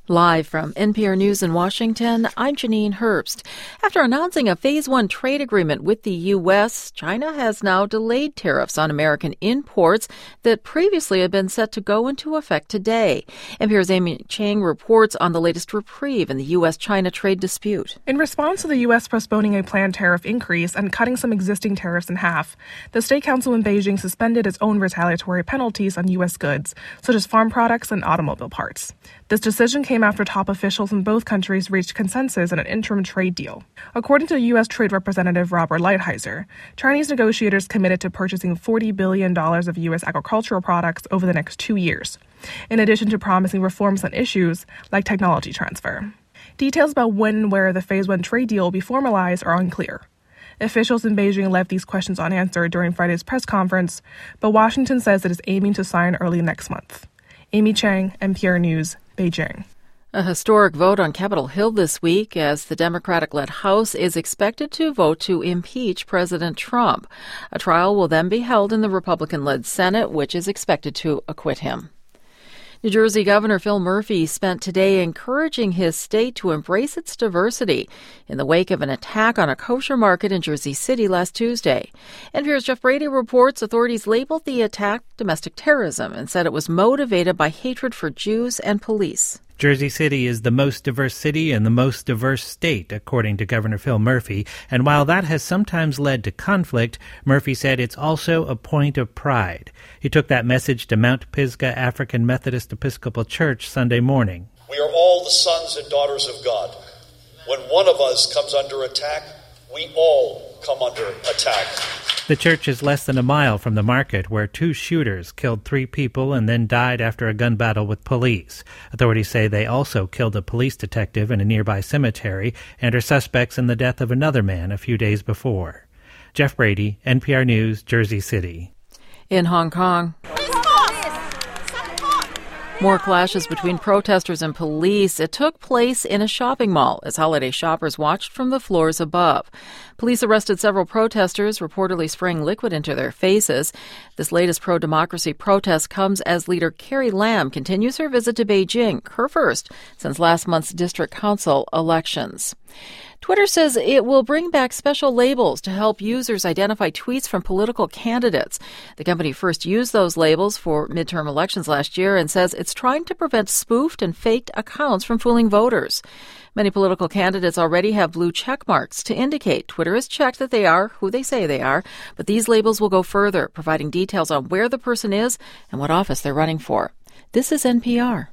Live from NPR News in Washington, I'm Janine Herbst. After announcing a Phase 1 trade agreement with the U.S., China has now delayed tariffs on American imports that previously had been set to go into effect today. NPR's Amy Chang reports on the latest reprieve in the U.S.-China trade dispute. In response to the U.S. postponing a planned tariff increase and cutting some existing tariffs in half, the State Council in Beijing suspended its own retaliatory penalties on U.S. goods, such as farm products and automobile parts. This decision came after top officials in both countries reached consensus on an interim trade deal. According to U.S. Trade Representative Robert Lighthizer, Chinese negotiators committed to purchasing $40 billion of U.S. agricultural products over the next 2 years, in addition to promising reforms on issues like technology transfer. Details about when and where the Phase 1 trade deal will be formalized are unclear. Officials in Beijing left these questions unanswered during Friday's press conference, but Washington says it is aiming to sign early next month. Amy Chang, NPR News, Beijing. A historic vote on Capitol Hill this week as the Democratic-led House is expected to vote to impeach President Trump. A trial will then be held in the Republican-led Senate, which is expected to acquit him. New Jersey Governor Phil Murphy spent today encouraging his state to embrace its diversity in the wake of an attack on a kosher market in Jersey City last Tuesday. NPR's Jeff Brady reports authorities labeled the attack domestic terrorism and said it was motivated by hatred for Jews and police. Jersey City is the most diverse city and the most diverse state, according to Governor Phil Murphy. And while that has sometimes led to conflict, Murphy said it's also a point of pride. He took that message to Mount Pisgah African Methodist Episcopal Church Sunday morning. We are all the sons and daughters of God. When one of us comes under attack, we all come under attack. The church is less than a mile from the market, where 2 shooters killed 3 people and then died after a gun battle with police. Authorities say they also killed a police detective in a nearby cemetery and are suspects in the death of another man a few days before. Jeff Brady, NPR News, Jersey City. In Hong Kong, more clashes between protesters and police. It took place in a shopping mall as holiday shoppers watched from the floors above. Police arrested several protesters, reportedly spraying liquid into their faces. This latest pro-democracy protest comes as leader Carrie Lam continues her visit to Beijing, her first since last month's district council elections. Twitter says it will bring back special labels to help users identify tweets from political candidates. The company first used those labels for midterm elections last year and says it's trying to prevent spoofed and faked accounts from fooling voters. Many political candidates already have blue check marks to indicate Twitter has checked that they are who they say they are, but these labels will go further, providing details on where the person is and what office they're running for. This is NPR.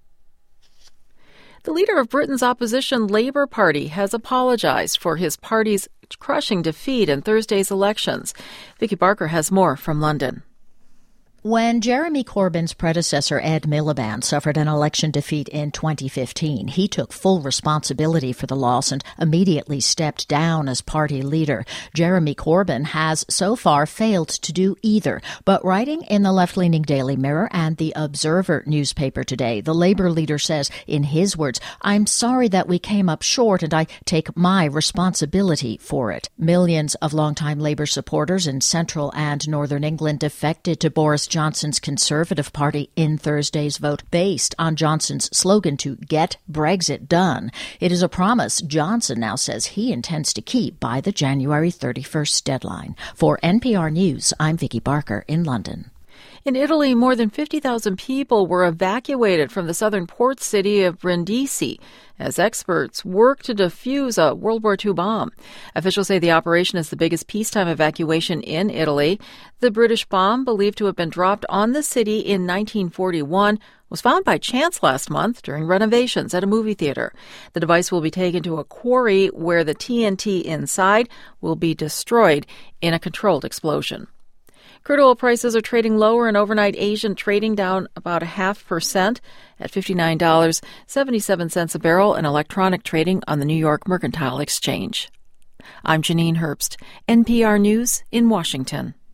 The leader of Britain's opposition Labour Party has apologized for his party's crushing defeat in Thursday's elections. Vicky Barker has more from London. When Jeremy Corbyn's predecessor, Ed Miliband, suffered an election defeat in 2015, he took full responsibility for the loss and immediately stepped down as party leader. Jeremy Corbyn has so far failed to do either. But writing in the left-leaning Daily Mirror and the Observer newspaper today, the Labour leader says, in his words, "I'm sorry that we came up short and I take my responsibility for it." Millions of longtime Labour supporters in central and northern England defected to Boris Johnson's Conservative Party in Thursday's vote based on Johnson's slogan to get Brexit done. It is a promise Johnson now says he intends to keep by the January 31st deadline. For NPR News, I'm Vicky Barker in London. In Italy, more than 50,000 people were evacuated from the southern port city of Brindisi as experts work to defuse a World War II bomb. Officials say the operation is the biggest peacetime evacuation in Italy. The British bomb, believed to have been dropped on the city in 1941, was found by chance last month during renovations at a movie theater. The device will be taken to a quarry where the TNT inside will be destroyed in a controlled explosion. Crude oil prices are trading lower in overnight Asian trading, down about 0.5% at $59.77 a barrel in electronic trading on the New York Mercantile Exchange. I'm Janine Herbst, NPR News in Washington.